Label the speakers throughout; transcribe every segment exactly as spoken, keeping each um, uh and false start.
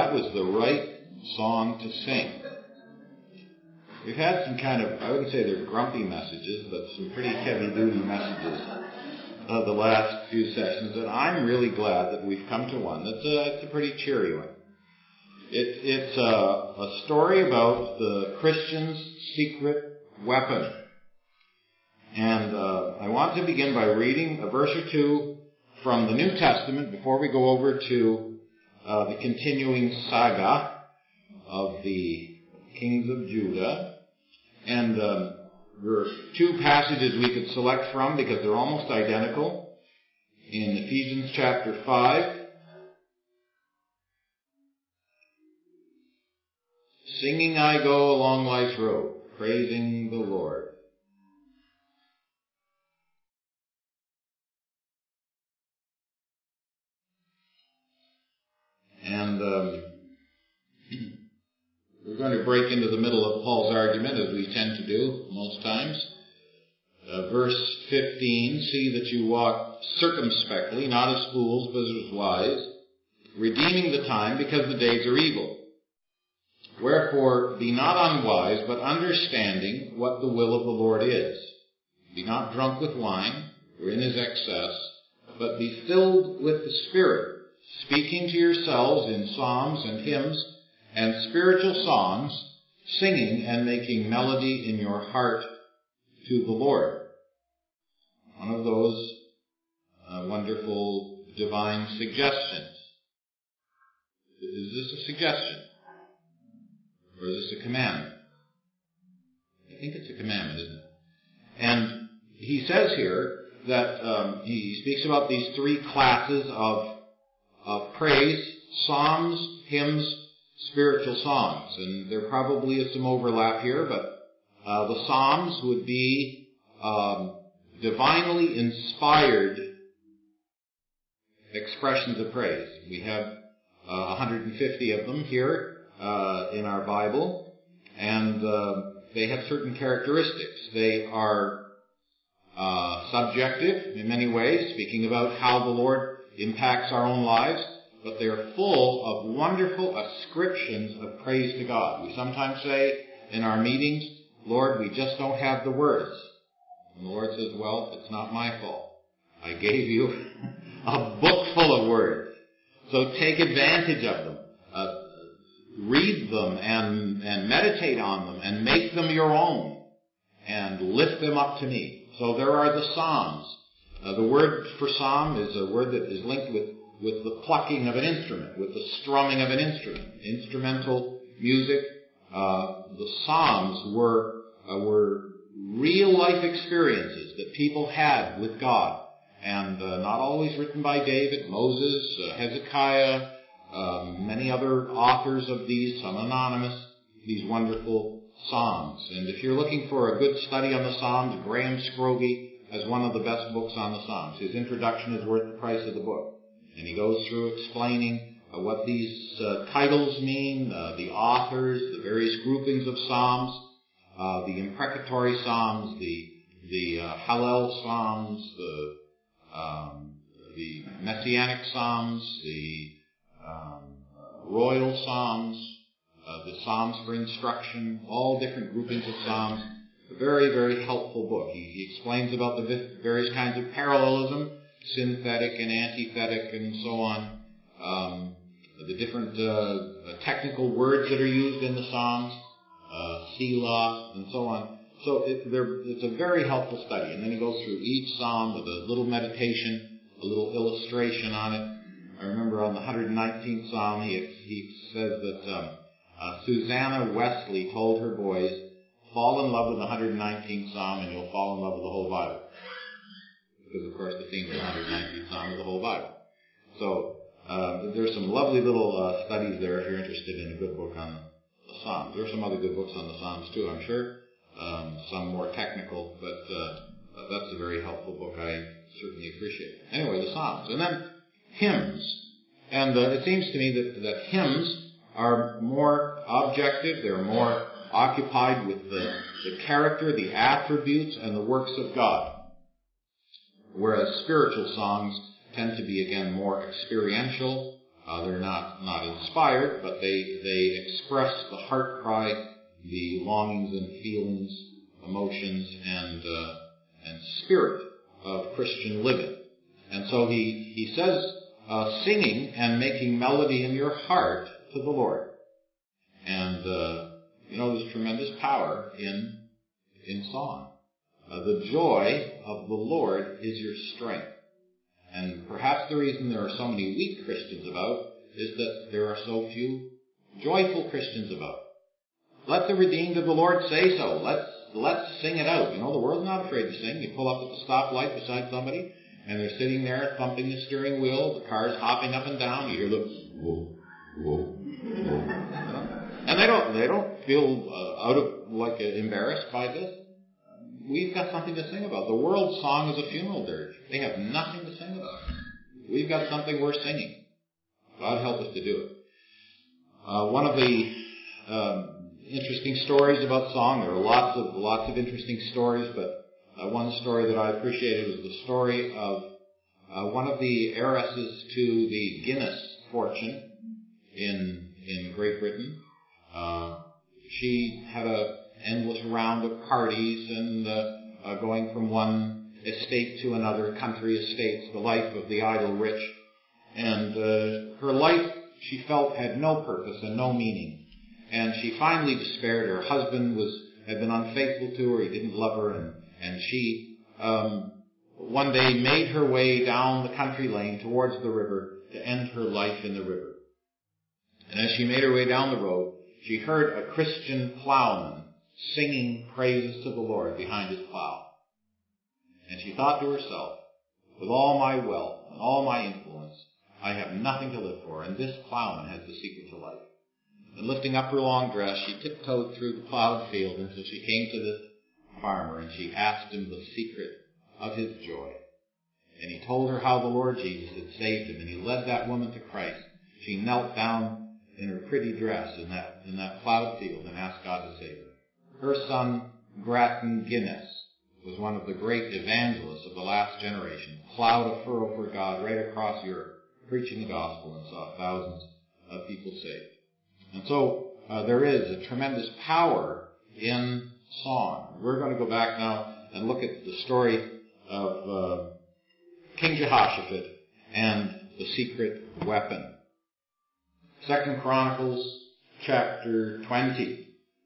Speaker 1: that was the right song to sing. We've had some kind of, I wouldn't say they're grumpy messages, but some pretty heavy-duty messages of the last few sessions, and I'm really glad that we've come to one that's a, it's a pretty cheery one. It, it's a, a story about the Christian's secret weapon. And uh, I want to begin by reading a verse or two from the New Testament before we go over to uh, the continuing saga of the kings of Judah. And um, there are two passages we could select from because they're almost identical. In Ephesians chapter five, singing I go along life's road, praising the Lord. And um, we're going to break into the middle of Paul's argument, as we tend to do most times. Uh, verse fifteen, see that you walk circumspectly, not as fools, but as wise, redeeming the time, because the days are evil. Wherefore, be not unwise, but understanding what the will of the Lord is. Be not drunk with wine, wherein is excess, but be filled with the Spirit, speaking to yourselves in psalms and hymns and spiritual songs, singing and making melody in your heart to the Lord. One of those uh, wonderful divine suggestions. Is this a suggestion? Or is this a commandment? I think it's a commandment, isn't it? And he says here that um, he speaks about these three classes of, of praise: psalms, hymns, spiritual songs. And there probably is some overlap here, but uh, the psalms would be um, divinely inspired expressions of praise. We have uh, one hundred fifty of them here uh, in our Bible, and uh, they have certain characteristics. They are uh, subjective in many ways, speaking about how the Lord impacts our own lives, but they're full of wonderful ascriptions of praise to God. We sometimes say in our meetings, Lord, we just don't have the words. And the Lord says, well, it's not my fault. I gave you a book full of words. So take advantage of them. Uh, read them and, and meditate on them and make them your own and lift them up to me. So there are the psalms. Uh, the word for psalm is a word that is linked with with the plucking of an instrument, with the strumming of an instrument, instrumental music. Uh, the Psalms were uh, were real-life experiences that people had with God, and uh, not always written by David, Moses, uh, Hezekiah, um, many other authors of these, some anonymous, these wonderful Psalms. And if you're looking for a good study on the Psalms, Graham Scroggie has one of the best books on the Psalms. His introduction is worth the price of the book. And he goes through explaining uh, what these uh, titles mean, uh, the authors, the various groupings of psalms, uh, the imprecatory psalms, the the uh, Hallel psalms, the um, the messianic psalms, the um, royal psalms, uh, the psalms for instruction, all different groupings of psalms. A very, very helpful book. He, he explains about the various kinds of parallelism, synthetic and antithetic and so on, um, the different uh, technical words that are used in the Psalms, uh, Selah, and so on. So it, it's a very helpful study. And then he goes through each Psalm with a little meditation, a little illustration on it. I remember on the one hundred nineteenth Psalm, he, he says that um, uh, Susanna Wesley told her boys, fall in love with the one hundred nineteenth Psalm and you'll fall in love with the whole Bible. Because, of course, the theme of the one hundred nineteenth Psalm is the whole Bible. So uh, there's some lovely little uh, studies there if you're interested in a good book on the Psalms. There are some other good books on the Psalms, too, I'm sure. Um, some more technical, but uh, that's a very helpful book. I certainly appreciate it. Anyway, the Psalms. And then hymns. And uh, it seems to me that, that hymns are more objective. They're more occupied with the, the character, the attributes, and the works of God. Whereas spiritual songs tend to be, again, more experiential, uh, Uh, they're not, not inspired, but they, they express the heart cry, the longings and feelings, emotions, and, uh, and spirit of Christian living. And so he, he says, uh, singing and making melody in your heart to the Lord. And, uh, you know, there's tremendous power in, in song. Uh, the joy of the Lord is your strength. And perhaps the reason there are so many weak Christians about is that there are so few joyful Christians about. Let the redeemed of the Lord say so. Let's, let's sing it out. You know, the world's not afraid to sing. You pull up at the stoplight beside somebody, and they're sitting there thumping the steering wheel, the car's hopping up and down. You hear the whoa, whoa, whoa. And they don't, they don't feel uh, out of, like, uh, embarrassed by this. We've got something to sing about. The world's song is a funeral dirge. They have nothing to sing about. We've got something worth singing. God help us to do it. Uh, one of the um, interesting stories about song, there are lots of lots of interesting stories, but uh, one story that I appreciated was the story of uh, one of the heiresses to the Guinness fortune in in Great Britain. Uh, she had a endless round of parties and uh, uh, going from one estate to another, country estates, the life of the idle rich. And uh, her life, she felt, had no purpose and no meaning. And she finally despaired. Her husband was had been unfaithful to her. He didn't love her. And, and she um, one day made her way down the country lane towards the river to end her life in the river. And as she made her way down the road, she heard a Christian plowman singing praises to the Lord behind his plow. And she thought to herself, with all my wealth and all my influence, I have nothing to live for, and this plowman has the secret to life. And lifting up her long dress, she tiptoed through the plowed field until she came to this farmer, and she asked him the secret of his joy. And he told her how the Lord Jesus had saved him, and he led that woman to Christ. She knelt down in her pretty dress in that in that plowed field and asked God to save her. Her son, Grattan Guinness, was one of the great evangelists of the last generation, plowed a furrow for God right across Europe, preaching the gospel, and saw thousands of people saved. And so uh, there is a tremendous power in song. We're going to go back now and look at the story of uh, King Jehoshaphat and the secret weapon. Second Chronicles chapter twenty.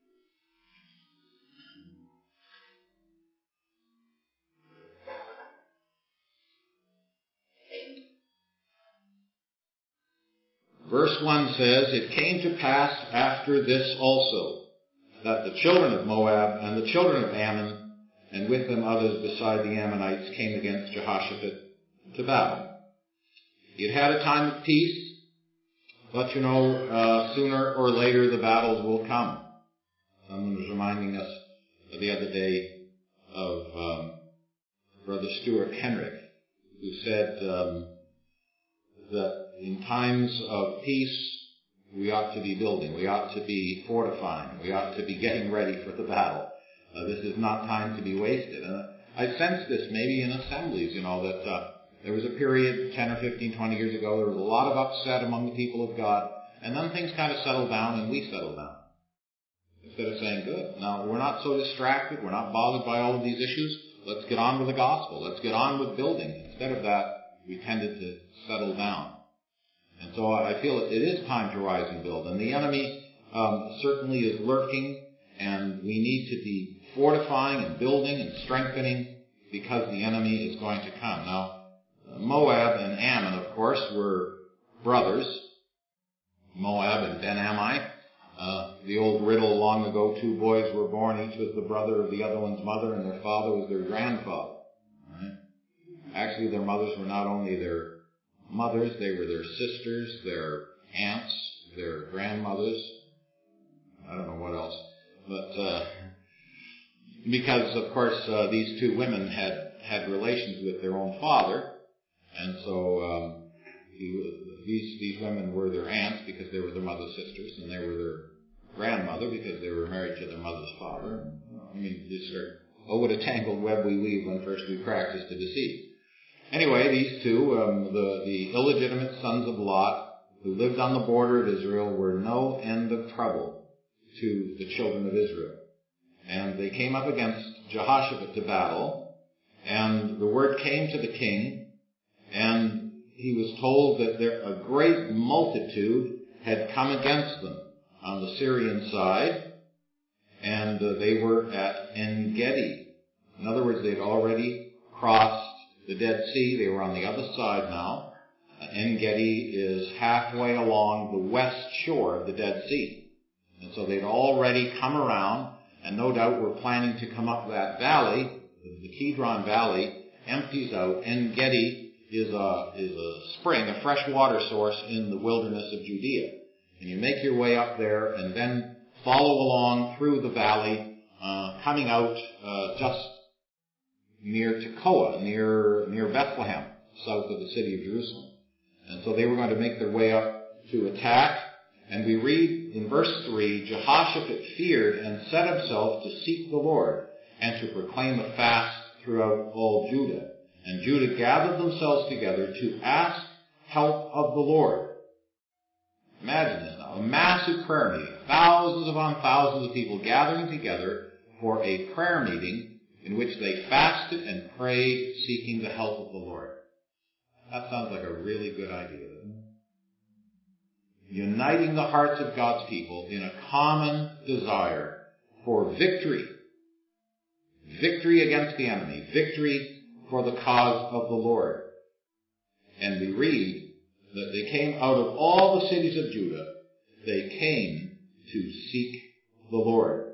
Speaker 1: Verse one says, It came to pass after this also, that the children of Moab and the children of Ammon, and with them others beside the Ammonites, came against Jehoshaphat to battle. He had had a time of peace, but you know, uh, sooner or later the battles will come. Someone was reminding us the other day of um, Brother Stuart Henrik, who said um, that in times of peace, we ought to be building, we ought to be fortifying, we ought to be getting ready for the battle. Uh, this is not time to be wasted. And I sense this maybe in assemblies, you know, that uh, there was a period ten or fifteen, twenty years ago, there was a lot of upset among the people of God, and then things kind of settled down and we settled down. Instead of saying, good, now we're not so distracted, we're not bothered by all of these issues, let's get on with the gospel, let's get on with building. Instead of that, we tended to settle down. And so I feel it is time to rise and build. And the enemy um, certainly is lurking, and we need to be fortifying and building and strengthening because the enemy is going to come. Now, Moab and Ammon, of course, were brothers. Moab and Ben-Ammi. Uh, the old riddle long ago, two boys were born, each was the brother of the other one's mother, and their father was their grandfather. Right? Actually, their mothers were not only their mothers, they were their sisters, their aunts, their grandmothers. I don't know what else. But uh, because, of course, uh, these two women had, had relations with their own father, and so um, he, these, these women were their aunts because they were their mother's sisters, and they were their grandmother because they were married to their mother's father. I mean, these are, oh, what a tangled web we weave when first we practice to deceive. Anyway, these two, um, the, the illegitimate sons of Lot, who lived on the border of Israel were no end of trouble to the children of Israel. And they came up against Jehoshaphat to battle, and the word came to the king, and he was told that there, a great multitude had come against them on the Syrian side, and uh, they were at En-Gedi. In other words, they'd already crossed the Dead Sea. They were on the other side now. Uh, En-Gedi is halfway along the west shore of the Dead Sea. And so they'd already come around, and no doubt were planning to come up that valley. The Kidron Valley empties out. En-Gedi is a, is a spring, a fresh water source in the wilderness of Judea. And you make your way up there and then follow along through the valley, uh, coming out uh, just near Tekoa, near near Bethlehem, south of the city of Jerusalem. And so they were going to make their way up to attack. And we read in verse three, Jehoshaphat feared and set himself to seek the Lord and to proclaim a fast throughout all Judah. And Judah gathered themselves together to ask help of the Lord. Imagine this now, a massive prayer meeting, thousands upon thousands of people gathering together for a prayer meeting in which they fasted and prayed, seeking the help of the Lord. That sounds like a really good idea, doesn't it? Uniting the hearts of God's people in a common desire for victory. Victory against the enemy. Victory for the cause of the Lord. And we read that they came out of all the cities of Judah. They came to seek the Lord.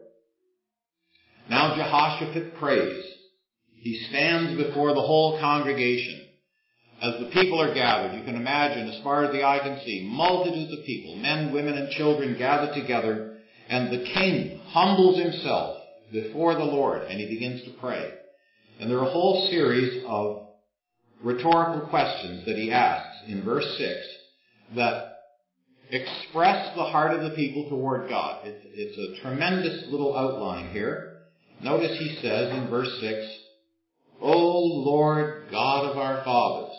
Speaker 1: Now Jehoshaphat prays. He stands before the whole congregation. As the people are gathered, you can imagine, as far as the eye can see, multitudes of people, men, women, and children gathered together, and the king humbles himself before the Lord, and he begins to pray. And there are a whole series of rhetorical questions that he asks in verse six that express the heart of the people toward God. It's, it's a tremendous little outline here. Notice he says in verse six, O Lord God of our fathers,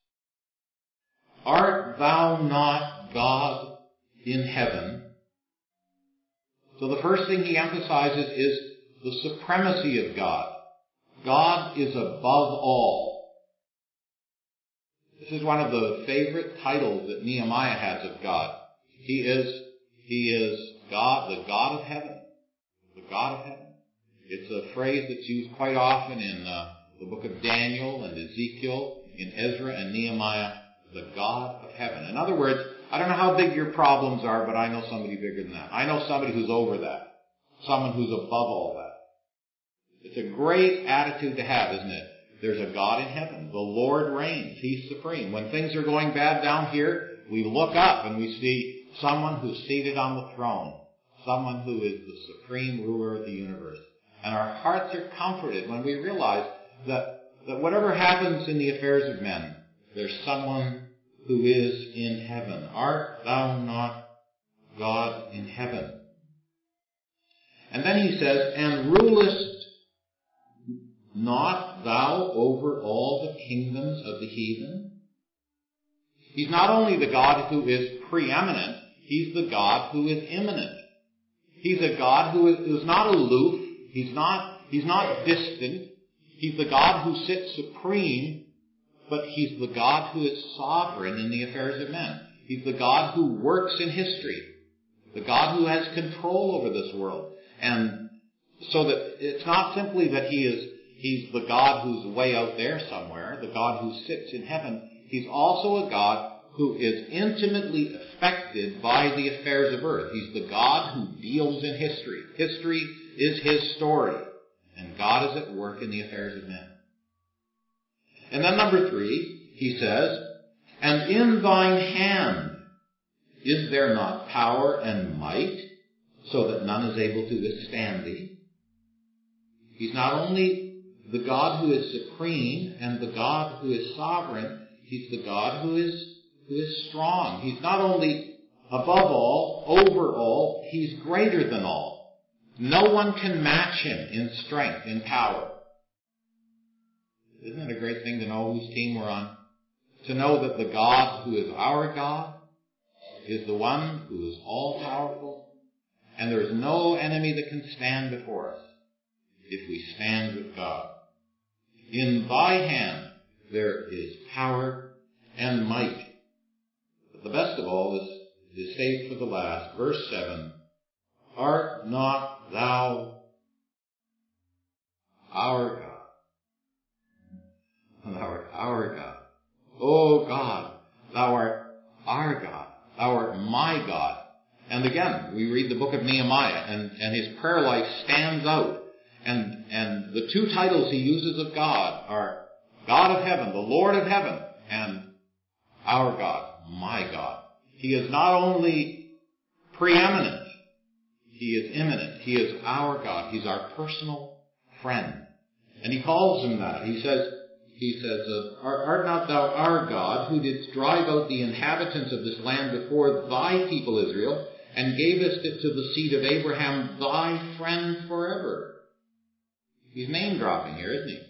Speaker 1: art thou not God in heaven? So the first thing he emphasizes is the supremacy of God. God is above all. This is one of the favorite titles that Nehemiah has of God. He is, he is God, the God of heaven. The God of heaven. It's a phrase that's used quite often in uh, the book of Daniel and Ezekiel, in Ezra and Nehemiah, the God of heaven. In other words, I don't know how big your problems are, but I know somebody bigger than that. I know somebody who's over that. Someone who's above all that. It's a great attitude to have, isn't it? There's a God in heaven. The Lord reigns. He's supreme. When things are going bad down here, we look up and we see someone who's seated on the throne. Someone who is the supreme ruler of the universe. And our hearts are comforted when we realize that, that whatever happens in the affairs of men, there's someone who is in heaven. Art thou not God in heaven? And then he says, and rulest not thou over all the kingdoms of the heathen? He's not only the God who is preeminent, he's the God who is immanent. He's a God who is, who is not aloof. He's not, he's not distant. He's the God who sits supreme, but he's the God who is sovereign in the affairs of men. He's the God who works in history. The God who has control over this world. And so that it's not simply that he is He's the God who's way out there somewhere, the God who sits in heaven. He's also a God who is intimately affected by the affairs of earth. He's the God who deals in history. History is his story, and God is at work in the affairs of men. And then number three, he says, and in thine hand is there not power and might, so that none is able to withstand thee? He's not only the God who is supreme and the God who is sovereign, he's the God who is, who is strong. He's not only above all, over all, he's greater than all. No one can match him in strength, in power. Isn't it a great thing to know whose team we're on? To know that the God who is our God is the one who is all-powerful, and there is no enemy that can stand before us if we stand with God. In thy hand there is power and might. But the best of all is, is saved for the last. Verse seven, art not thou our God? Thou art our God. O God, thou art our God. Thou art my God. And again, we read the book of Nehemiah, and, and his prayer life stands out. And, and the two titles he uses of God are God of heaven, the Lord of heaven, and our God, my God. He is not only preeminent, he is immanent. He is our God. He's our personal friend. And he calls him that. He says, he says, uh, art not thou our God, who didst drive out the inhabitants of this land before thy people Israel, and gavest it to the seed of Abraham, thy friend forever. He's name-dropping here, isn't he?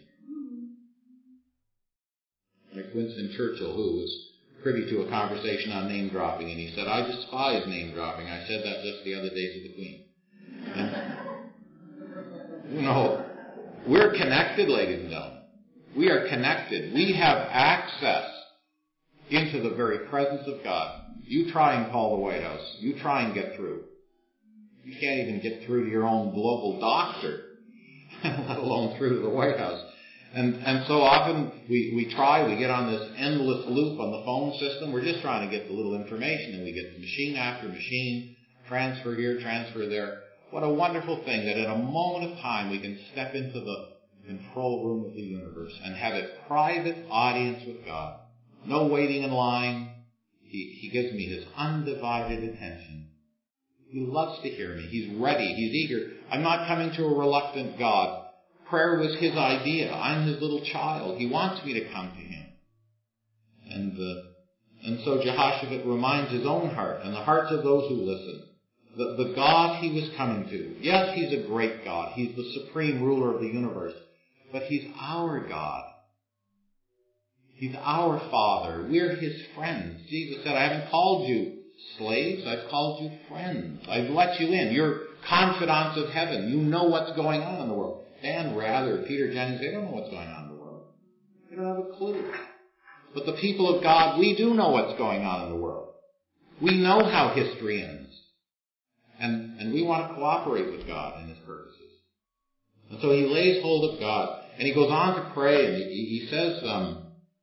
Speaker 1: Like Winston Churchill, who was privy to a conversation on name-dropping, and he said, I despise name-dropping. I said that just the other day to the Queen. And, you know, we're connected, ladies and gentlemen. We are connected. We have access into the very presence of God. You try and call the White House. You try and get through. You can't even get through to your own global doctor, let alone through to the White House. And and so often we, we try, we get on this endless loop on the phone system. We're just trying to get the little information, and we get machine after machine, transfer here, transfer there. What a wonderful thing that at a moment of time we can step into the control room of the universe and have a private audience with God. No waiting in line. He, he gives me his undivided attention. He loves to hear me. He's ready. He's eager. I'm not coming to a reluctant God. Prayer was his idea. I'm his little child. He wants me to come to him. And uh, and so Jehoshaphat reminds his own heart and the hearts of those who listen, the, the God he was coming to. Yes, he's a great God. He's the supreme ruler of the universe. But he's our God. He's our Father. We're his friends. Jesus said, I haven't called you slaves. I've called you friends. I've let you in. You're confidants of heaven. You know what's going on in the world. Dan Rather, Peter Jennings, they don't know what's going on in the world. They don't have a clue. But the people of God, we do know what's going on in the world. We know how history ends. And, and we want to cooperate with God in his purposes. And so he lays hold of God. And he goes on to pray, and he, he says, um,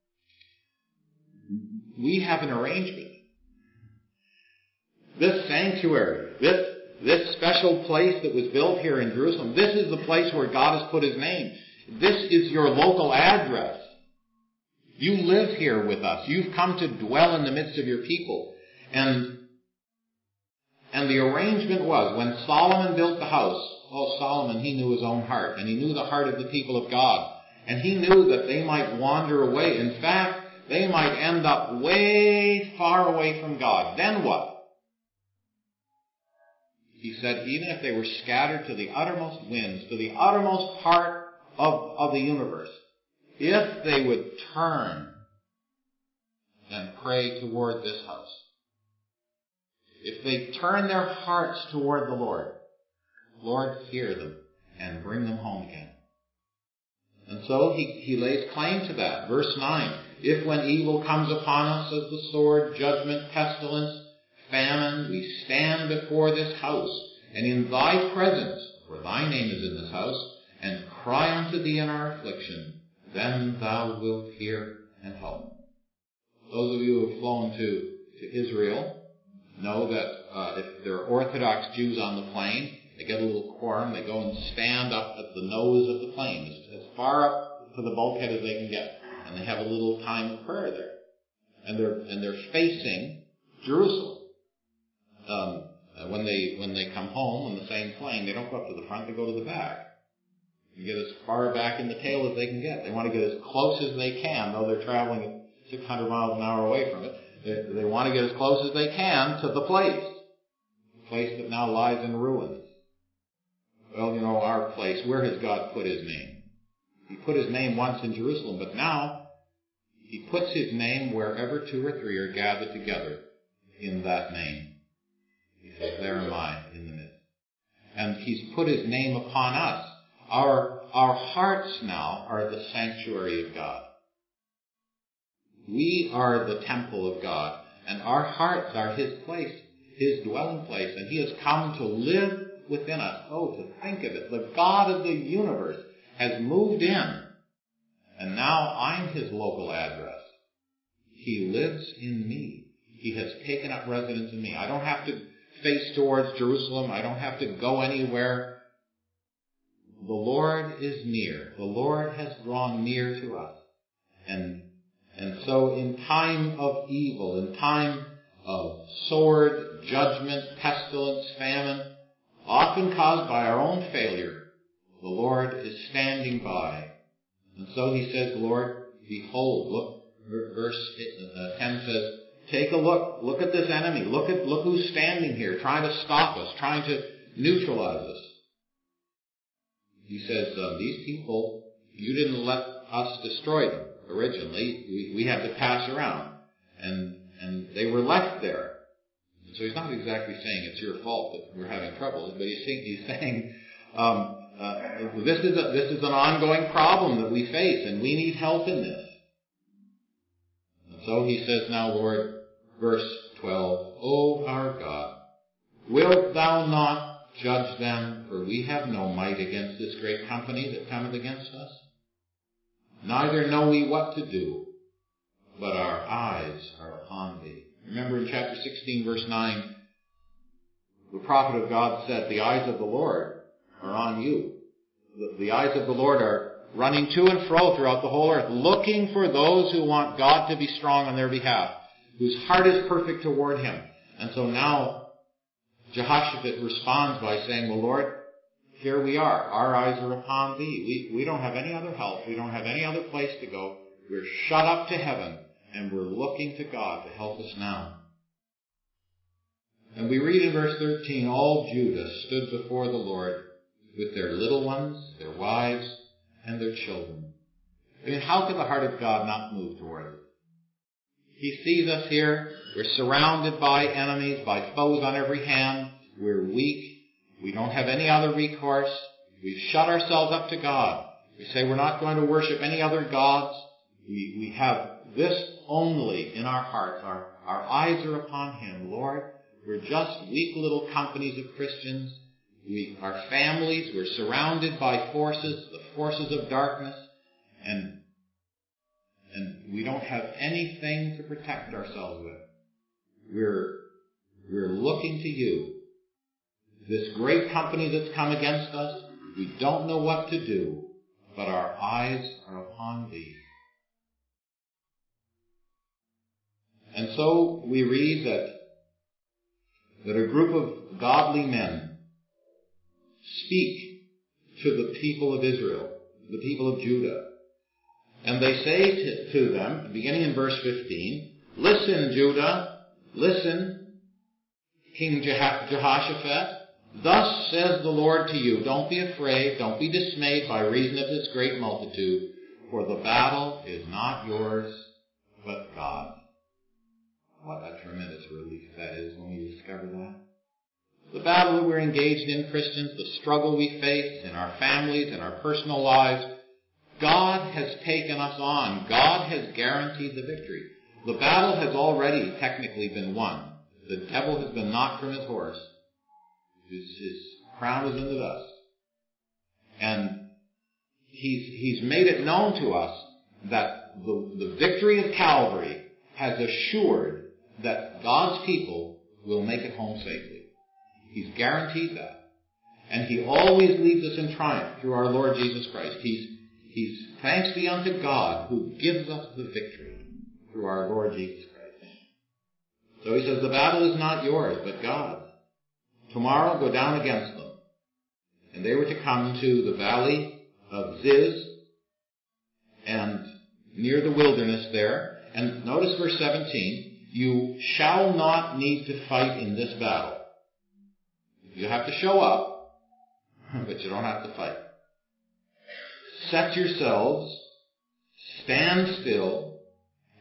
Speaker 1: we have an arrangement. This sanctuary, this This special place that was built here in Jerusalem, this is the place where God has put his name. This is your local address. You live here with us. You've come to dwell in the midst of your people. And, and the arrangement was, when Solomon built the house, oh, Solomon, he knew his own heart, and he knew the heart of the people of God. And he knew that they might wander away. In fact, they might end up way far away from God. Then what? He said, even if they were scattered to the uttermost winds, to the uttermost part of, of the universe, if they would turn and pray toward this house, if they turn their hearts toward the Lord, Lord, hear them and bring them home again. And so he, he lays claim to that. Verse nine, if when evil comes upon us as the sword, judgment, pestilence, famine, we stand before this house, and in thy presence, for thy name is in this house, and cry unto thee in our affliction, then thou wilt hear and help. Those of you who have flown to, to Israel know that uh, if there are Orthodox Jews on the plane, they get a little quorum, they go and stand up at the nose of the plane, as, as far up to the bulkhead as they can get, and they have a little time of prayer there. And they're, and they're facing Jerusalem. Um, when they when they come home on the same plane, they don't go up to the front, they go to the back. They get as far back in the tail as they can get. They want to get as close as they can, though they're traveling at six hundred miles an hour away from it. They, they want to get as close as they can to the place, the place that now lies in ruins. Well, you know, our place, where has God put his name? He put his name once in Jerusalem, but now he puts his name wherever two or three are gathered together in that name. He says, there am I in the midst. And he's put his name upon us. Our, our hearts now are the sanctuary of God. We are the temple of God, and our hearts are his place, his dwelling place, and he has come to live within us. Oh, to think of it. The God of the universe has moved in, and now I'm his local address. He lives in me. He has taken up residence in me. I don't have to face towards Jerusalem. I don't have to go anywhere. The Lord is near. The Lord has drawn near to us. And, and so in time of evil, in time of sword, judgment, pestilence, famine, often caused by our own failure, the Lord is standing by. And so he says, Lord, behold, look, verse ten says, take a look, look at this enemy, look at, look who's standing here, trying to stop us, trying to neutralize us. He says, uh, these people, you didn't let us destroy them originally. We, we had to pass around. And, and they were left there. So he's not exactly saying it's your fault that we're having trouble, but he's saying, he's saying um, uh, this is a, this is an ongoing problem that we face, and we need help in this. And so he says now, Lord, verse twelve, O our God, wilt thou not judge them, for we have no might against this great company that cometh against us? Neither know we what to do, but our eyes are upon thee. Remember in chapter sixteen, verse nine, the prophet of God said, the eyes of the Lord are on you. The, the eyes of the Lord are running to and fro throughout the whole earth, looking for those who want God to be strong on their behalf, whose heart is perfect toward him. And so now Jehoshaphat responds by saying, well, Lord, here we are. Our eyes are upon thee. We, we don't have any other help. We don't have any other place to go. We're shut up to heaven, and we're looking to God to help us now. And we read in verse thirteen, all Judah stood before the Lord with their little ones, their wives, and their children. I mean, how could the heart of God not move toward us? He sees us here. We're surrounded by enemies, by foes on every hand. We're weak. We don't have any other recourse. We've shut ourselves up to God. We say we're not going to worship any other gods. We, we have this only in our hearts. Our, our eyes are upon him. Lord, we're just weak little companies of Christians. We, our families, we're surrounded by forces, the forces of darkness, and, and we don't have anything to protect ourselves with. We're, we're looking to you. This great company that's come against us, we don't know what to do, but our eyes are upon thee. And so we read that, that a group of godly men speak to the people of Israel, the people of Judah. And they say to, to them, beginning in verse fifteen, listen, Judah, listen, King Jehoshaphat, thus says the Lord to you, don't be afraid, don't be dismayed by reason of this great multitude, for the battle is not yours, but God. What a tremendous relief that is when we discover that. The battle that we're engaged in, Christians, the struggle we face in our families, in our personal lives, God has taken us on. God has guaranteed the victory. The battle has already technically been won. The devil has been knocked from his horse. His, his crown is in the dust. And he's, he's made it known to us that the, the victory of Calvary has assured that God's people will make it home safely. He's guaranteed that. And he always leads us in triumph through our Lord Jesus Christ. He's, he's thanks be unto God who gives us the victory through our Lord Jesus Christ. So he says, the battle is not yours, but God's. Tomorrow go down against them. And they were to come to the valley of Ziz and near the wilderness there. And notice verse seventeen, you shall not need to fight in this battle. You have to show up, but you don't have to fight. Set yourselves, stand still,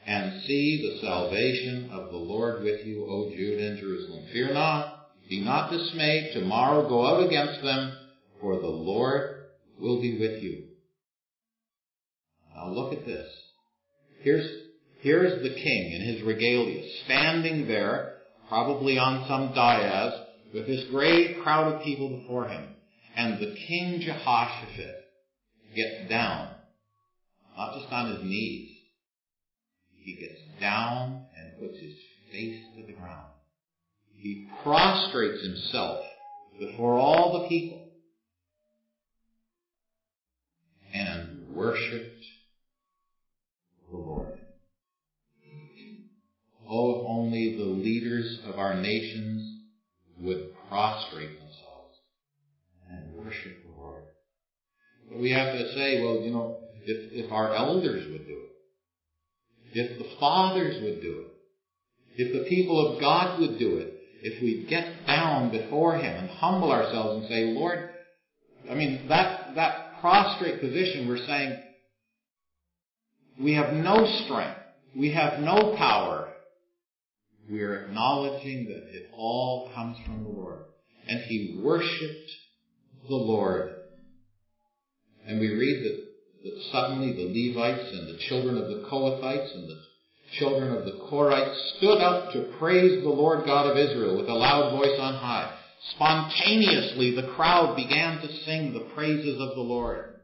Speaker 1: and see the salvation of the Lord with you, O Judah and Jerusalem. Fear not, be not dismayed. Tomorrow go out against them, for the Lord will be with you. Now look at this. Here's, here's the king in his regalia, standing there, probably on some dais, with this great crowd of people before him. And the king Jehoshaphat gets down, not just on his knees. He gets down and puts his face to the ground. He prostrates himself before all the people and worshipped the Lord. Oh, if only the leaders of our nations would prostrate themselves and worship the Lord. But we have to say, well, you know, if, if our elders would do it, if the fathers would do it, if the people of God would do it, if we get down before him and humble ourselves and say, Lord, I mean, that, that prostrate position, we're saying, we have no strength, we have no power. We are acknowledging that it all comes from the Lord. And he worshipped the Lord. And we read that that suddenly the Levites and the children of the Kohathites and the children of the Korites stood up to praise the Lord God of Israel with a loud voice on high. Spontaneously, the crowd began to sing the praises of the Lord.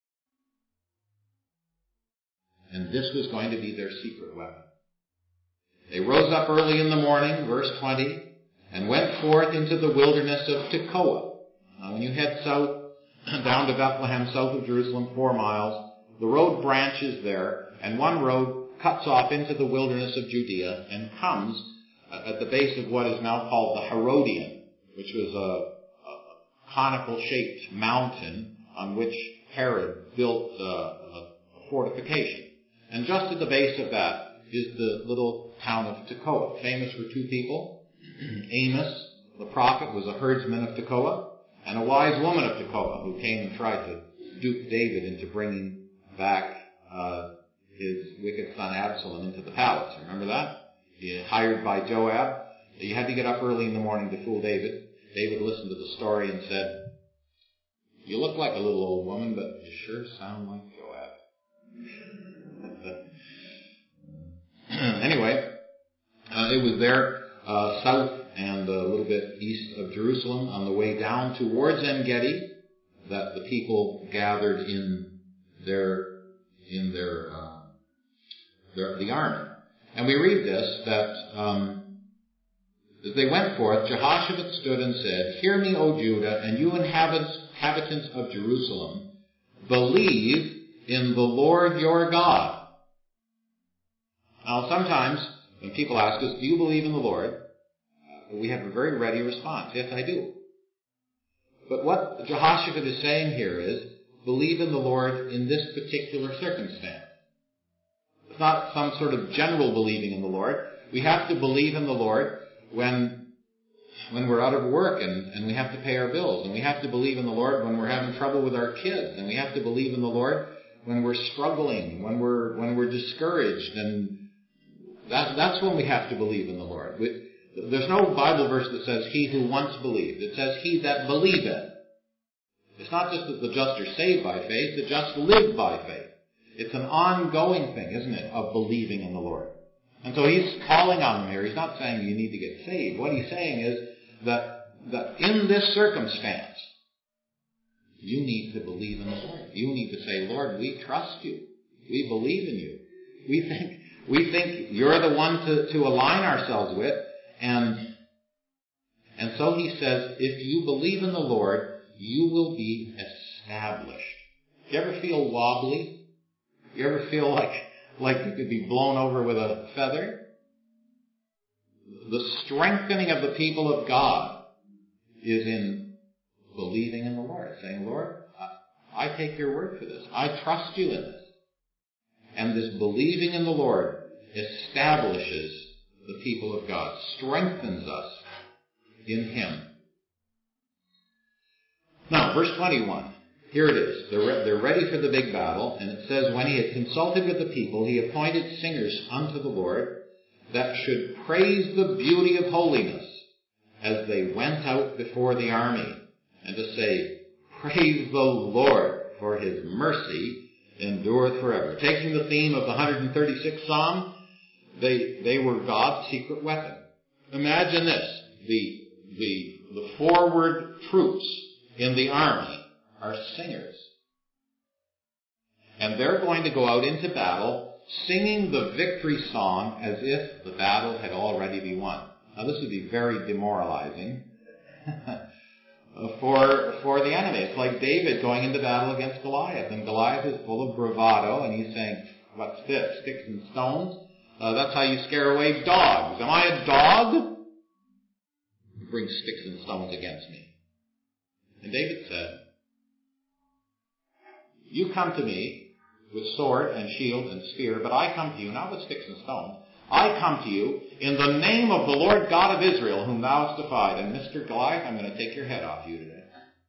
Speaker 1: And this was going to be their secret weapon. They rose up early in the morning, verse twenty, and went forth into the wilderness of Tekoa. Now, when you head south, down to Bethlehem, south of Jerusalem, four miles, the road branches there, and one road cuts off into the wilderness of Judea and comes at the base of what is now called the Herodian, which was a, a conical-shaped mountain on which Herod built a, a fortification. And just at the base of that is the little town of Tekoa, famous for two people. Amos, the prophet, was a herdsman of Tekoa, and a wise woman of Tekoa who came and tried to dupe David into bringing back uh, his wicked son Absalom into the palace. Remember that? He hired by Joab. You had to get up early in the morning to fool David. David listened to the story and said, "You look like a little old woman, but you sure sound like Joab." Anyway, uh, it was there uh, south and a little bit east of Jerusalem, on the way down towards En-Gedi, that the people gathered in their in their, uh, their the army. And we read this, that um, as they went forth, Jehoshaphat stood and said, "Hear me, O Judah, and you inhabitants of Jerusalem, believe in the Lord your God." Now, sometimes when people ask us, "Do you believe in the Lord?" we have a very ready response. Yes, I do. But what Jehoshaphat is saying here is, believe in the Lord in this particular circumstance. It's not some sort of general believing in the Lord. We have to believe in the Lord when, when we're out of work and, and we have to pay our bills. And we have to believe in the Lord when we're having trouble with our kids. And we have to believe in the Lord when we're struggling, when we're, when we're discouraged. And that, that's when we have to believe in the Lord. We, There's no Bible verse that says, "He who once believed." It says, "He that believeth." It's not just that the just are saved by faith, the just live by faith. It's an ongoing thing, isn't it, of believing in the Lord. And so he's calling on them here. He's not saying you need to get saved. What he's saying is that, that in this circumstance, you need to believe in the Lord. You need to say, "Lord, we trust you. We believe in you. We think, we think you're the one to, to align ourselves with." And, and so he says, if you believe in the Lord, you will be established. Do you ever feel wobbly? You ever feel like, like you could be blown over with a feather? The strengthening of the people of God is in believing in the Lord, saying, "Lord, I, I take your word for this. I trust you in this." And this believing in the Lord establishes the people of God, strengthens us in him. Now, verse twenty-one. here it is. They're, re- they're ready for the big battle, and it says, when he had consulted with the people, he appointed singers unto the Lord that should praise the beauty of holiness as they went out before the army, and to say, praise the Lord, for his mercy endureth forever. Taking the theme of the one hundred thirty-sixth Psalm, they, they were God's secret weapon. Imagine this. The, the, the forward troops in the army are singers. And they're going to go out into battle singing the victory song as if the battle had already been won. Now this would be very demoralizing for, for the enemy. It's like David going into battle against Goliath. And Goliath is full of bravado, and he's saying, what's this, sticks and stones? Uh, that's how you scare away dogs. Am I a dog? Bring sticks and stones against me. And David said, you come to me with sword and shield and spear, but I come to you not with sticks and stones. I come to you in the name of the Lord God of Israel, whom thou hast defied. And Mister Goliath, I'm going to take your head off you today.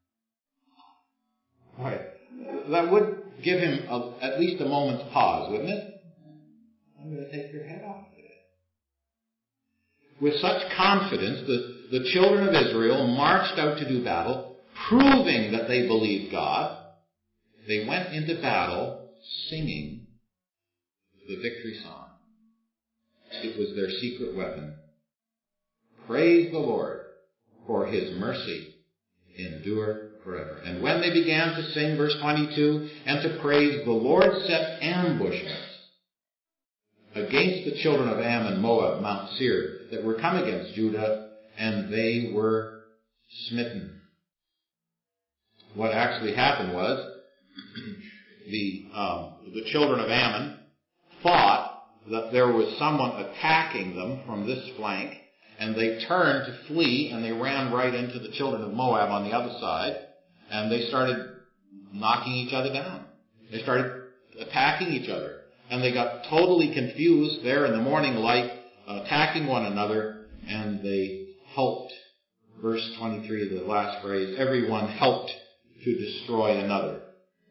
Speaker 1: Right. That would give him a, at least a moment's pause, wouldn't it? I'm going to take your head off today. With such confidence, the, the children of Israel marched out to do battle, proving that they believed God. They went into battle singing the victory song. It was their secret weapon. Praise the Lord, for his mercy endure forever. And when they began to sing, verse twenty-two, and to praise, the Lord set ambushments against the children of Ammon, Moab, Mount Seir, that were come against Judah, and they were smitten. What actually happened was, the um, the children of Ammon thought that there was someone attacking them from this flank, and they turned to flee, and they ran right into the children of Moab on the other side, and they started knocking each other down. They started attacking each other, and they got totally confused there in the morning light, attacking one another, and they helped. Verse twenty-three, the last phrase, everyone helped to destroy another.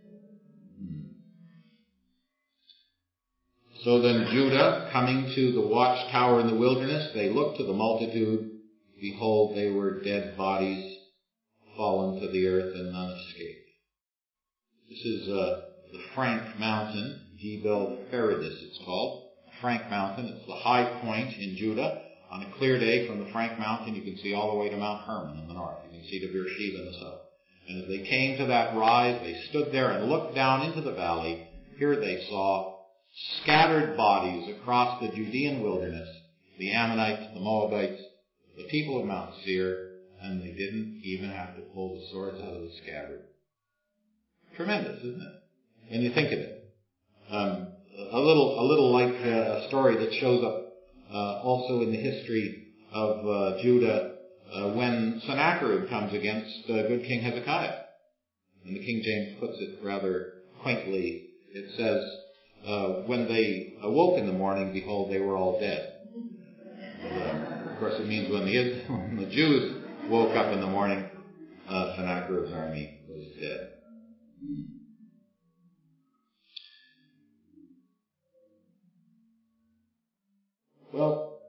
Speaker 1: So then Judah, coming to the watchtower in the wilderness, they looked to the multitude. Behold, they were dead bodies fallen to the earth, and none escaped. This is uh, the Frank Mountain, Jebel Paradis it's called. Frank Mountain, it's the high point in Judah. On a clear day from the Frank Mountain, you can see all the way to Mount Hermon in the north. You can see to Beersheba in the south. And as they came to that rise, they stood there and looked down into the valley. Here they saw scattered bodies across the Judean wilderness, the Ammonites, the Moabites, the people of Mount Seir, and they didn't even have to pull the swords out of the scabbard. Tremendous, isn't it? When you think of it. Um, a little, a little like uh, a story that shows up uh, also in the history of uh, Judah uh, when Sennacherib comes against uh, good King Hezekiah. And the King James puts it rather quaintly. It says, Uh, when they awoke in the morning, behold, they were all dead. And, uh, of course, it means when the, when the Jews woke up in the morning, uh, Sennacherib's army was dead. Well,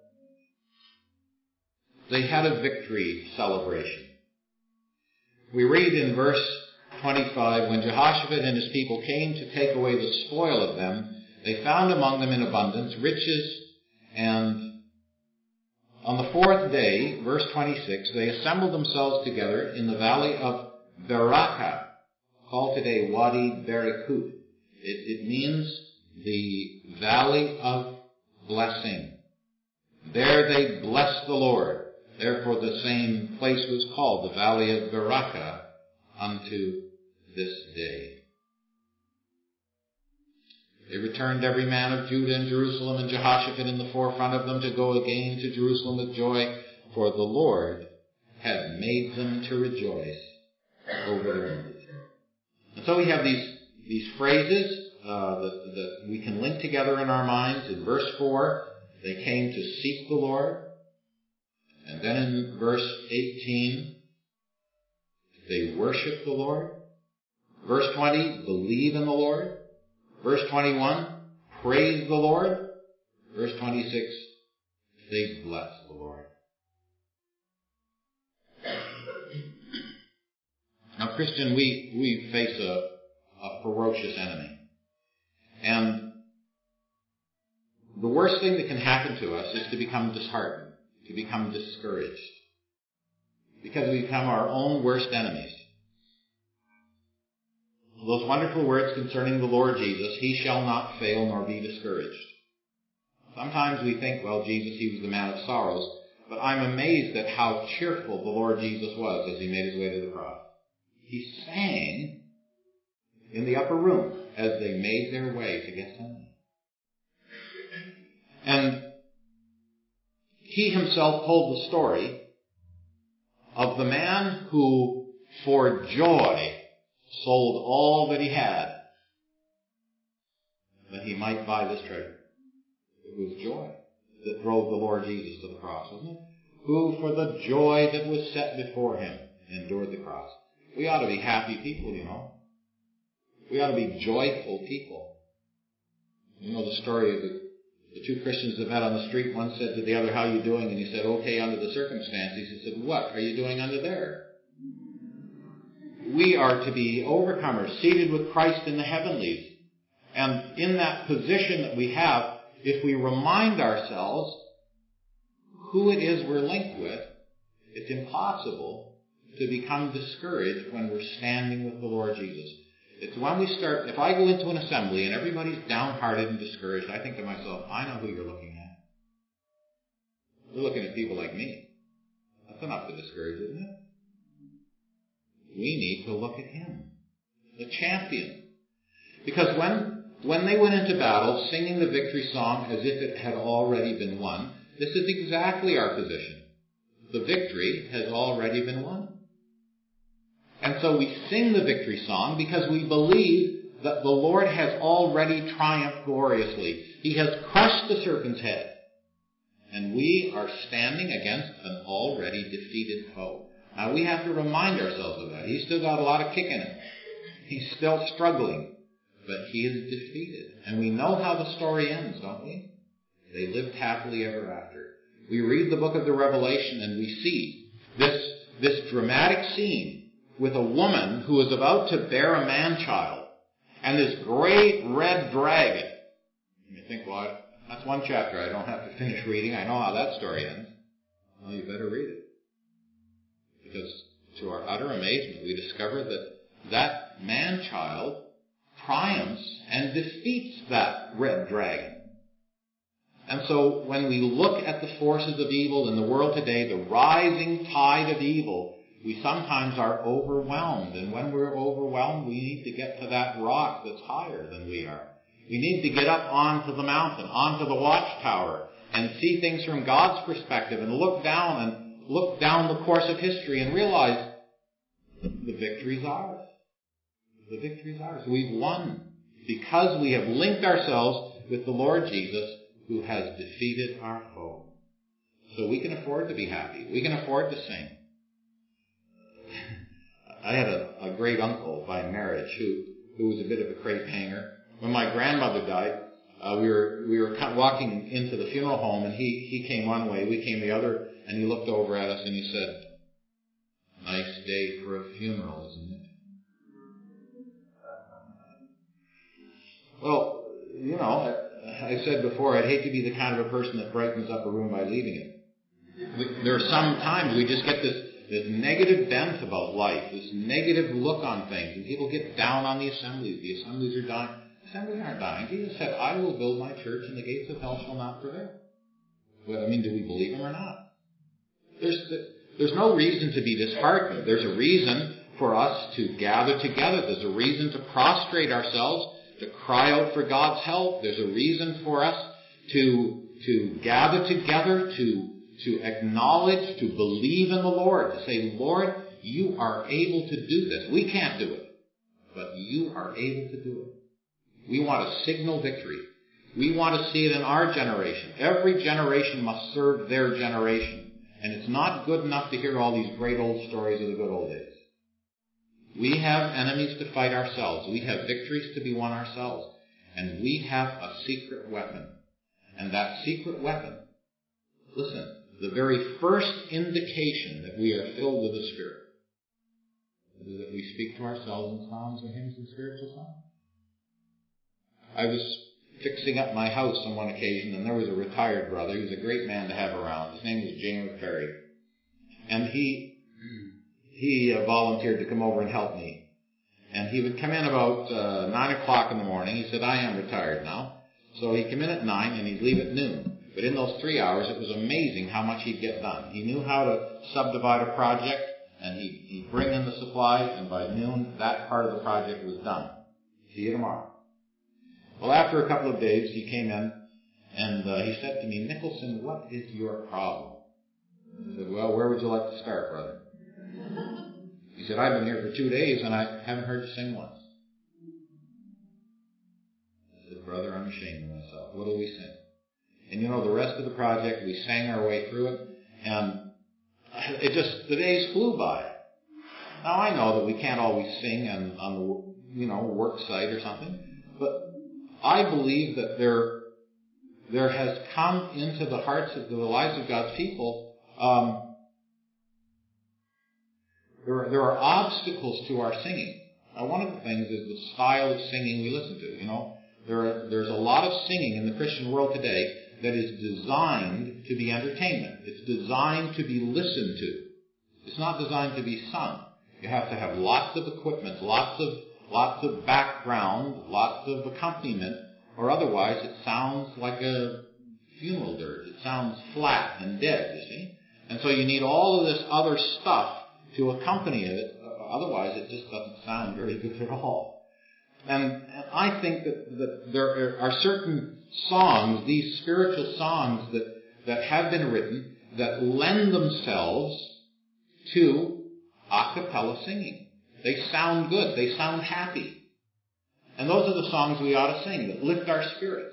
Speaker 1: they had a victory celebration. We read in verse twenty-five, when Jehoshaphat and his people came to take away the spoil of them, they found among them in abundance riches, and on the fourth day, verse twenty-six, they assembled themselves together in the valley of Berakah, called today Wadi Berakut. It, it means the valley of blessing. There they blessed the Lord. Therefore the same place was called the valley of Berakah unto this day. They returned every man of Judah and Jerusalem, and Jehoshaphat in the forefront of them, to go again to Jerusalem with joy, for the Lord had made them to rejoice over the wounded. And so we have these, these phrases uh, that, that we can link together in our minds. In verse four, they came to seek the Lord. And then in verse eighteen, they worshiped the Lord. Verse twenty, believe in the Lord. Verse twenty-one, praise the Lord. Verse twenty-six, say bless the Lord. Now, Christian, we, we face a, a ferocious enemy. And the worst thing that can happen to us is to become disheartened, to become discouraged, because we become our own worst enemies. Those wonderful words concerning the Lord Jesus, he shall not fail nor be discouraged. Sometimes we think, well, Jesus, he was the man of sorrows, but I'm amazed at how cheerful the Lord Jesus was as he made his way to the cross. He sang in the upper room as they made their way to Gethsemane. And he himself told the story of the man who, for joy, sold all that he had that he might buy this treasure. It was joy that drove the Lord Jesus to the cross, wasn't it? Who, for the joy that was set before him, endured the cross. We ought to be happy people, you know. We ought to be joyful people. You know the story of the, the two Christians that met on the street. One said to the other, how are you doing? And he said, okay, under the circumstances. He said, what are you doing under there? We are to be overcomers, seated with Christ in the heavenlies. And in that position that we have, if we remind ourselves who it is we're linked with, it's impossible to become discouraged when we're standing with the Lord Jesus. It's when we start, if I go into an assembly and everybody's downhearted and discouraged, I think to myself, I know who you're looking at. You're looking at people like me. That's enough to discourage, isn't it? We need to look at him, the champion. Because when, when they went into battle singing the victory song as if it had already been won, this is exactly our position. The victory has already been won. And so we sing the victory song because we believe that the Lord has already triumphed gloriously. He has crushed the serpent's head. And we are standing against an already defeated foe. Now we have to remind ourselves of that. He's still got a lot of kick in him. He's still struggling. But he is defeated. And we know how the story ends, don't we? They lived happily ever after. We read the book of the Revelation and we see this, this dramatic scene with a woman who is about to bear a man-child and this great red dragon. You think, well, that's one chapter. I don't have to finish reading. I know how that story ends. Well, you better read it. Because to our utter amazement, we discover that that man-child triumphs and defeats that red dragon. And so when we look at the forces of evil in the world today, the rising tide of evil, we sometimes are overwhelmed. And when we're overwhelmed, we need to get to that rock that's higher than we are. We need to get up onto the mountain, onto the watchtower, and see things from God's perspective and look down and look down the course of history and realize the victory's ours. The victory's ours. We've won because we have linked ourselves with the Lord Jesus, who has defeated our foe. So we can afford to be happy. We can afford to sing. I had a, a great uncle by marriage who, who was a bit of a crepe hanger. When my grandmother died, uh, we were we were walking into the funeral home, and he, he came one way, we came the other, and he looked over at us and he said, "Nice day for a funeral, isn't it?" Well, you know, I, I said before, I'd hate to be the kind of a person that brightens up a room by leaving it. We, there are some times we just get this, this negative bent about life, this negative look on things, and people get down on the assemblies. The assemblies are dying. Assemblies aren't dying. Jesus said, "I will build my church, and the gates of hell shall not prevail." Well, I mean, do we believe him or not? There's, there's no reason to be disheartened. There's a reason for us to gather together. There's a reason to prostrate ourselves, to cry out for God's help. There's a reason for us to, to gather together, to, to acknowledge, to believe in the Lord, to say, "Lord, you are able to do this. We can't do it, but you are able to do it." We want a signal victory. We want to see it in our generation. Every generation must serve their generation. And it's not good enough to hear all these great old stories of the good old days. We have enemies to fight ourselves. We have victories to be won ourselves. And we have a secret weapon. And that secret weapon, listen, the very first indication that we are filled with the Spirit is that we speak to ourselves in psalms and hymns and spiritual songs. I was fixing up my house on one occasion, and there was a retired brother. He was a great man to have around. His name was James Perry. And he he uh, volunteered to come over and help me. And he would come in about uh, nine o'clock in the morning. He said, I am retired now. So he'd come in at nine, and he'd leave at noon. But in those three hours, it was amazing how much he'd get done. He knew how to subdivide a project, and he'd, he'd bring in the supplies, and by noon, that part of the project was done. See you tomorrow. Well, after a couple of days, he came in, and uh, he said to me, Nicholson, what is your problem? I said, well, where would you like to start, brother? He said, I've been here for two days, and I haven't heard you sing once. I said, brother, I'm ashamed of myself. What do we sing? And you know, the rest of the project, we sang our way through it, and it just, the days flew by. Now, I know that we can't always sing on, on the, you know, work site or something, but I believe that there, there has come into the hearts of the lives of God's people, um, there, are, there are obstacles to our singing. Now, one of the things is the style of singing we listen to. You know, there are, there's a lot of singing in the Christian world today that is designed to be entertainment. It's designed to be listened to. It's not designed to be sung. You have to have lots of equipment, lots of lots of background, lots of accompaniment, or otherwise it sounds like a funeral dirge. It sounds flat and dead, you see. And so you need all of this other stuff to accompany it. Otherwise it just doesn't sound very good at all. And, and I think that, that there are certain songs, these spiritual songs that, that have been written, that lend themselves to a cappella singing. They sound good. They sound happy. And those are the songs we ought to sing that lift our spirits.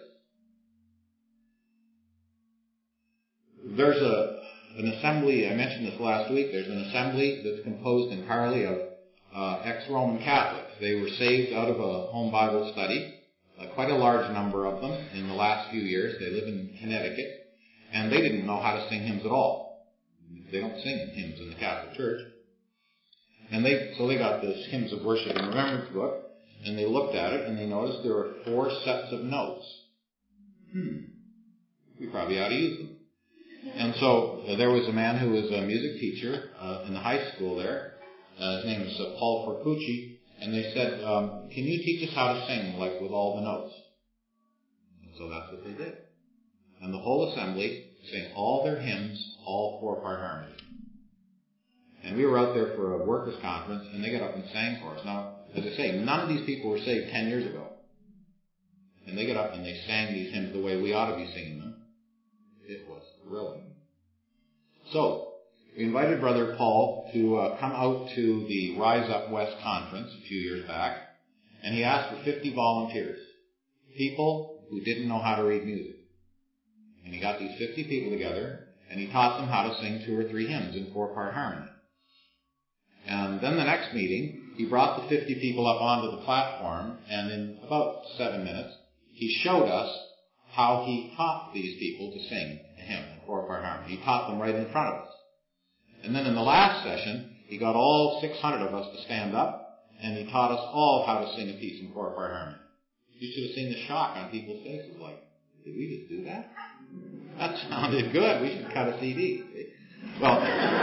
Speaker 1: There's a, an assembly, I mentioned this last week, there's an assembly that's composed entirely of uh, ex-Roman Catholics. They were saved out of a home Bible study, uh, quite a large number of them in the last few years. They live in Connecticut, and they didn't know how to sing hymns at all. They don't sing hymns in the Catholic Church. And they, so they got this Hymns of Worship and Remembrance book, and they looked at it, and they noticed there were four sets of notes. Hmm. We probably ought to use them. And so uh, there was a man who was a music teacher uh, in the high school there. Uh, his name was uh, Paul Corpucci, and they said, um, can you teach us how to sing, like, with all the notes? And so that's what they did. And the whole assembly sang all their hymns, all four-part harmony. And we were out there for a workers' conference, and they got up and sang for us. Now, as I say, none of these people were saved ten years ago. And they got up and they sang these hymns the way we ought to be singing them. It was thrilling. So, we invited Brother Paul to uh, come out to the Rise Up West conference a few years back, and he asked for fifty volunteers, people who didn't know how to read music. And he got these fifty people together, and he taught them how to sing two or three hymns in four-part harmony. And then the next meeting, he brought the fifty people up onto the platform, and in about seven minutes, he showed us how he taught these people to sing a hymn in four-part harmony. He taught them right in front of us. And then in the last session, he got all six hundred of us to stand up, and he taught us all how to sing a piece in four-part harmony. You should have seen the shock on people's faces, like, did we just do that? That sounded good. We should cut a C D. Well,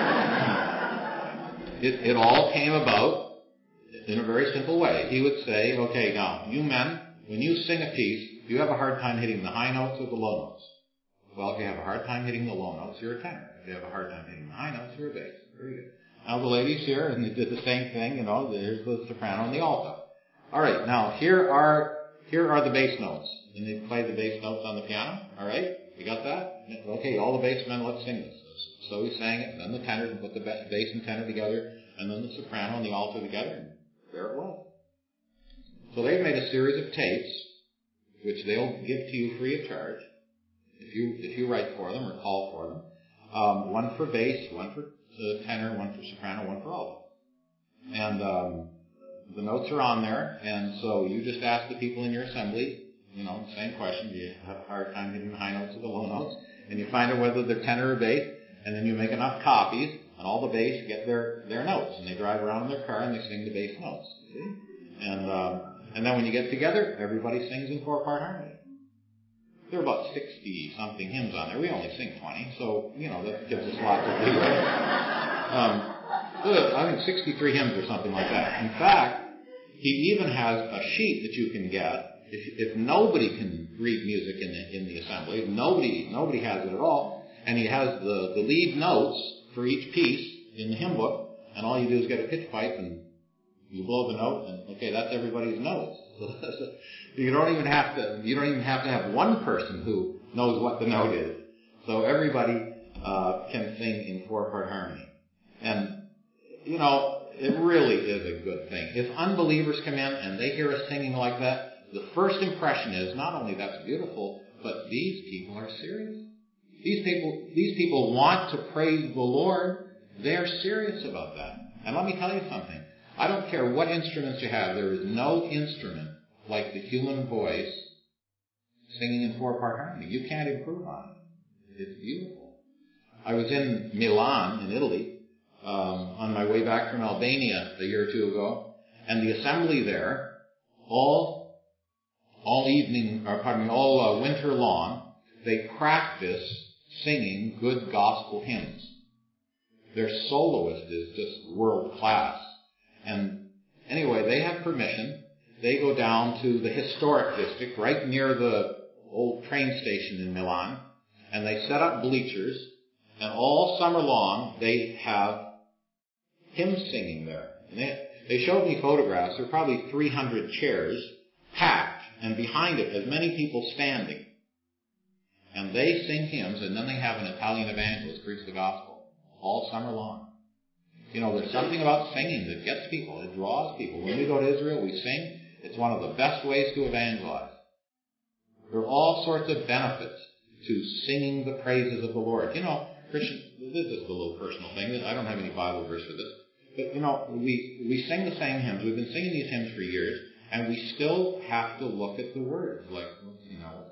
Speaker 1: it, it all came about in a very simple way. He would say, okay, now, you men, when you sing a piece, you have a hard time hitting the high notes or the low notes. Well, if you have a hard time hitting the low notes, you're a tenor. If you have a hard time hitting the high notes, you're a bass. Very good. Now the ladies here, and they did the same thing, you know, there's the soprano and the alto. All right, now here are here are the bass notes. And they play the bass notes on the piano. All right, you got that? Okay, all the bass men, let's sing this. So we sang it, and then the tenor, and put the bass and tenor together, and then the soprano and the alto together, and there it was. So they've made a series of tapes, which they'll give to you free of charge, if you if you write for them or call for them. Um, one for bass, one for uh, tenor, one for soprano, one for alto. And um, the notes are on there, and so you just ask the people in your assembly, you know, the same question. Do you have a hard time getting the high notes or the low notes? And you find out whether they're tenor or bass, and then you make enough copies, and all the bass get their, their notes, and they drive around in their car and they sing the bass notes. See? And, um, and then when you get together, everybody sings in four-part harmony. There are about sixty-something hymns on there. We only sing twenty, so, you know, that gives us lots of leeway. Um, I think sixty-three hymns or something like that. In fact, he even has a sheet that you can get. If, if nobody can read music in the, in the assembly, if nobody, nobody has it at all, and he has the, the lead notes for each piece in the hymn book, and all you do is get a pitch pipe and you blow the note, and okay, that's everybody's notes. So you don't even have to. You don't even have to have one person who knows what the note is. So everybody uh, can sing in four-part harmony, and you know it really is a good thing. If unbelievers come in and they hear us singing like that, the first impression is not only that's beautiful, but these people are serious. These people, these people want to praise the Lord. They're serious about that. And let me tell you something. I don't care what instruments you have. There is no instrument like the human voice singing in four-part harmony. You can't improve on it. It's beautiful. I was in Milan, in Italy, um, on my way back from Albania a year or two ago, and the assembly there, all all evening, or pardon me, all uh, winter long, they practice singing good gospel hymns. Their soloist is just world class. And anyway, they have permission. They go down to the historic district right near the old train station in Milan, and they set up bleachers, and all summer long they have hymn singing there. And they, they showed me photographs. There are probably three hundred chairs packed, and behind it as many people standing. And they sing hymns, and then they have an Italian evangelist preach the gospel all summer long. You know, there's something about singing that gets people. It draws people. When we go to Israel, we sing. It's one of the best ways to evangelize. There are all sorts of benefits to singing the praises of the Lord. You know, Christian, this is a little personal thing. I don't have any Bible verse for this. But, you know, we, we sing the same hymns. We've been singing these hymns for years, and we still have to look at the words. Like, you know,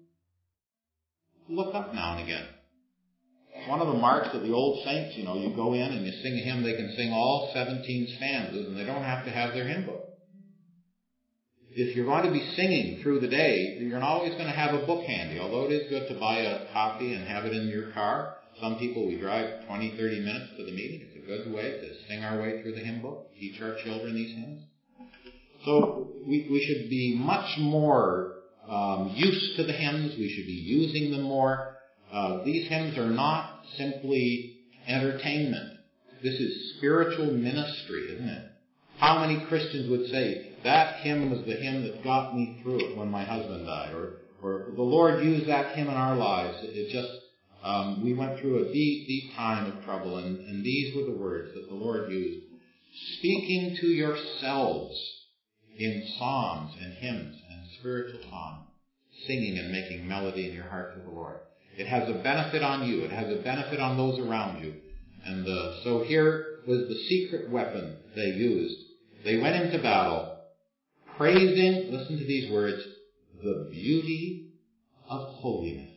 Speaker 1: look up now and again. One of the marks of the old saints, you know, you go in and you sing a hymn, they can sing all seventeen stanzas, and they don't have to have their hymn book. If you're going to be singing through the day, you're not always going to have a book handy, although it is good to buy a copy and have it in your car. Some people, we drive twenty, thirty minutes to the meeting. It's a good way to sing our way through the hymn book, teach our children these hymns. So we, we should be much more um, used to the hymns. We should be using them more. Uh, these hymns are not simply entertainment. This is spiritual ministry, isn't it? How many Christians would say, that hymn was the hymn that got me through it when my husband died, or, or the Lord used that hymn in our lives. It, it just, um, we went through a deep, deep time of trouble, and, and these were the words that the Lord used. Speaking to yourselves in psalms and hymns and spiritual songs, singing and making melody in your heart to the Lord. It has a benefit on you. It has a benefit on those around you. And uh, so here was the secret weapon they used. They went into battle praising, listen to these words, the beauty of holiness.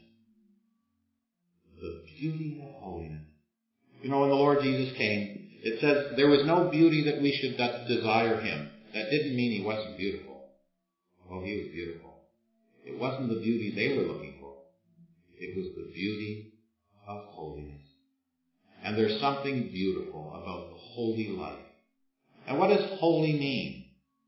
Speaker 1: The beauty of holiness. You know, when the Lord Jesus came, it says there was no beauty that we should desire him. That didn't mean he wasn't beautiful. Well, he was beautiful. It wasn't the beauty they were looking for. It was the beauty of holiness. And there's something beautiful about the holy life. And what does holy mean?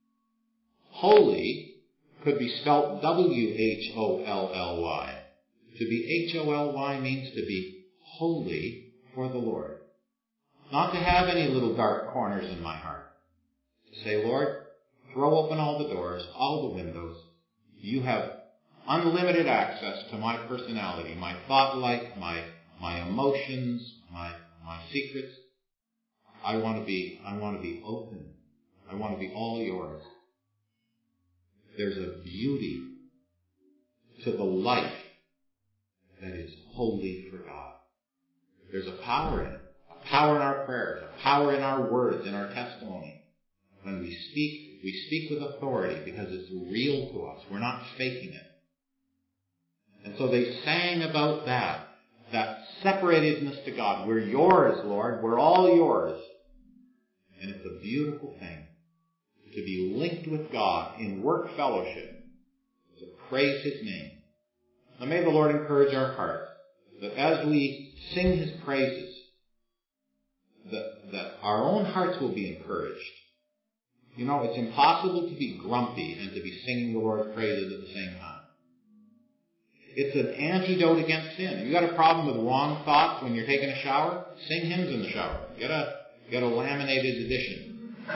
Speaker 1: Holy could be spelt W H O L L Y. To be H O L Y means to be holy for the Lord. Not to have any little dark corners in my heart. To say, Lord, throw open all the doors, all the windows. You have unlimited access to my personality, my thought life, my my emotions, my my secrets. I want to be I want to be open. I want to be all yours. There's a beauty to the life that is holy for God. There's a power in it. A power in our prayers, a power in our words, in our testimony. When we speak, we speak with authority because it's real to us. We're not faking it. And so they sang about that, that separatedness to God. We're yours, Lord. We're all yours. And it's a beautiful thing to be linked with God in work fellowship, to praise His name. Now may the Lord encourage our hearts that as we sing His praises, that, that our own hearts will be encouraged. You know, it's impossible to be grumpy and to be singing the Lord's praises at the same time. It's an antidote against sin. If you've got a problem with wrong thoughts when you're taking a shower, sing hymns in the shower. Get a, get a laminated edition.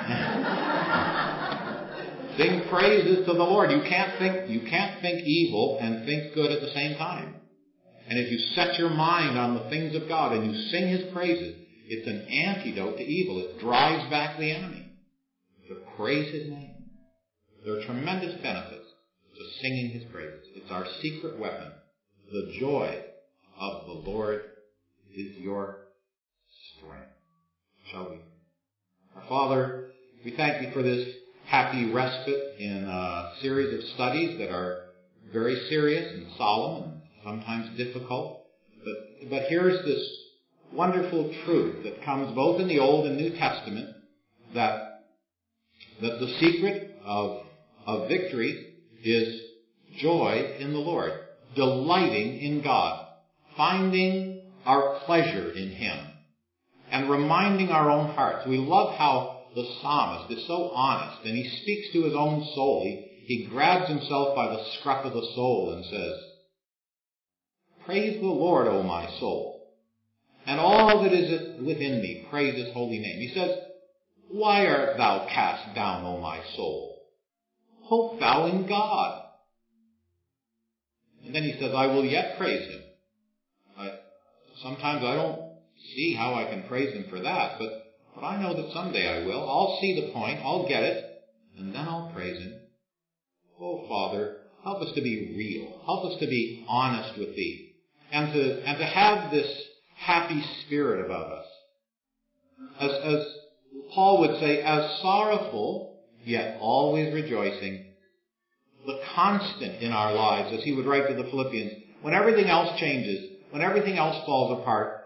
Speaker 1: Sing praises to the Lord. You can't think, you can't think evil and think good at the same time. And if you set your mind on the things of God and you sing His praises, it's an antidote to evil. It drives back the enemy. To praise His name. There are tremendous benefits to singing His praises. It's our secret weapon. The joy of the Lord is your strength. Shall we? Our Father, we thank Thee for this happy respite in a series of studies that are very serious and solemn and sometimes difficult. But, but here's this wonderful truth that comes both in the Old and New Testament, that, that the secret of, of victory is joy in the Lord, delighting in God, finding our pleasure in Him, and reminding our own hearts. We love how the psalmist is so honest, and he speaks to his own soul. He, he grabs himself by the scruff of the soul and says, "Praise the Lord, O my soul, and all that is within me, praise His holy name." He says, "Why art thou cast down, O my soul? Hope thou in God." And then he says, "I will yet praise Him." I, sometimes I don't see how I can praise Him for that, but, but I know that someday I will. I'll see the point, I'll get it, and then I'll praise Him. Oh, Father, help us to be real. Help us to be honest with Thee, and to, and to have this happy spirit about us. As, as Paul would say, as sorrowful, yet always rejoicing. The constant in our lives, as he would write to the Philippians, when everything else changes, when everything else falls apart,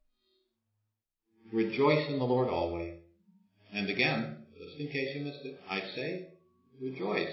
Speaker 1: rejoice in the Lord always. And again, just in case you missed it, I say, rejoice.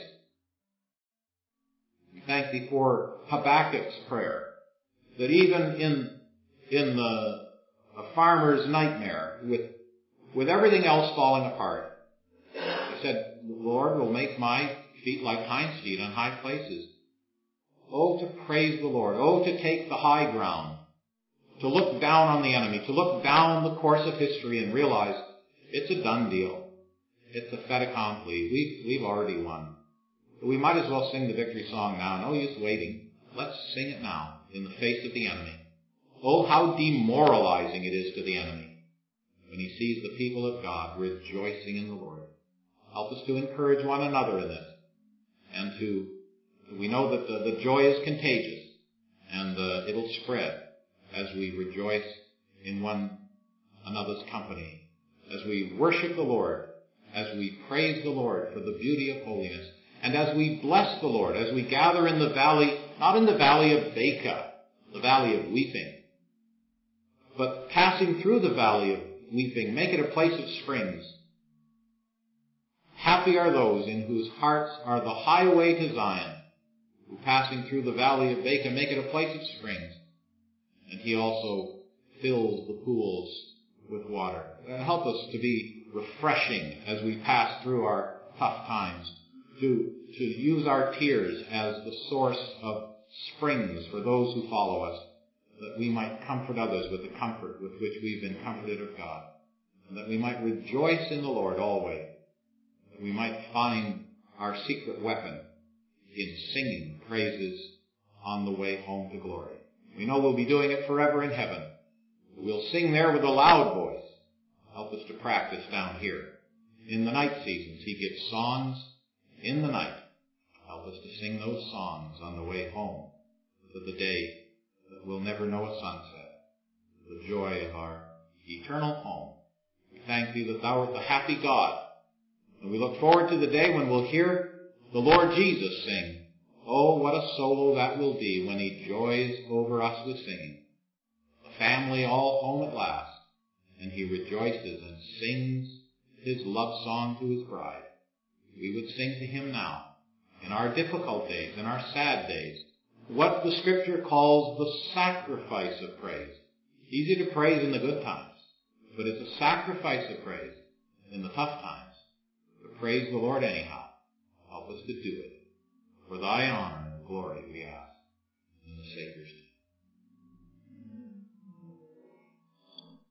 Speaker 1: We thank Thee for Habakkuk's prayer, that even in, in the a farmer's nightmare, with, with everything else falling apart, he said, "The Lord will make my feet like hinds' feet on high places." Oh, to praise the Lord. Oh, to take the high ground. To look down on the enemy. To look down the course of history and realize it's a done deal. It's a fait accompli. We've, we've already won. We might as well sing the victory song now. No use waiting. Let's sing it now in the face of the enemy. Oh, how demoralizing it is to the enemy when he sees the people of God rejoicing in the Lord. Help us to encourage one another in this. And to, we know that the, the joy is contagious, and uh, it'll spread as we rejoice in one another's company, as we worship the Lord, as we praise the Lord for the beauty of holiness, and as we bless the Lord, as we gather in the valley, not in the valley of Baca, the valley of weeping, but passing through the valley of weeping, make it a place of springs. Happy are those in whose hearts are the highway to Zion, who passing through the valley of Baca make it a place of springs. And He also fills the pools with water. Help us to be refreshing as we pass through our tough times, to, to use our tears as the source of springs for those who follow us, that we might comfort others with the comfort with which we've been comforted of God, and that we might rejoice in the Lord always. We might find our secret weapon in singing praises on the way home to glory. We know we'll be doing it forever in heaven. We'll sing there with a loud voice. Help us to practice down here. In the night seasons, He gives songs in the night. Help us to sing those songs on the way home to the day that we'll never know a sunset, the joy of our eternal home. We thank Thee that Thou art the happy God, And we look forward to the day when we'll hear the Lord Jesus sing. Oh, what a solo that will be when he joys over us with singing. The family all home at last, and he rejoices and sings his love song to his bride. We would sing to him now, in our difficult days, in our sad days, what the Scripture calls the sacrifice of praise. Easy to praise in the good times, but it's a sacrifice of praise in the tough times. But praise the Lord anyhow. Help us to do it. For thy honor and glory we ask in the Savior's name.